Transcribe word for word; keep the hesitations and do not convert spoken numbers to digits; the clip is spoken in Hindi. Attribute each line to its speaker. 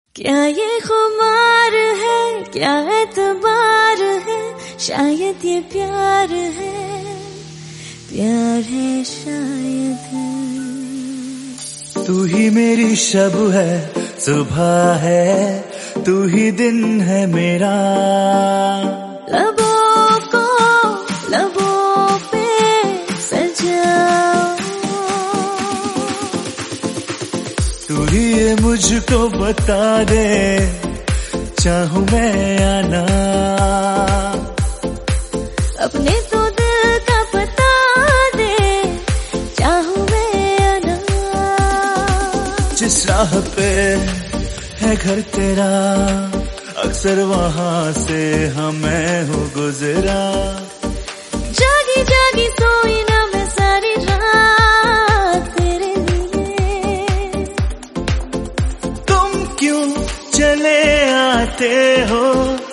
Speaker 1: क्या ये खुमार है, क्या एतबार है, शायद ये प्यार है, प्यार है शायद।
Speaker 2: तू ही मेरी शब है, सुबह है, तू ही दिन है मेरा।
Speaker 1: लबों को लबों पे सजाओ,
Speaker 2: तू ही ये मुझको बता दे, चाहूं मैं या ना।
Speaker 1: अपने तो दिल का बता दे, चाहूं मैं या ना।
Speaker 2: जिस राह पे है घर तेरा, अक्सर वहां से हमें हो गुजरा।
Speaker 1: जागी जागी सोई ना मैं सारी रात तेरे लिए।
Speaker 2: तुम क्यों चले आते हो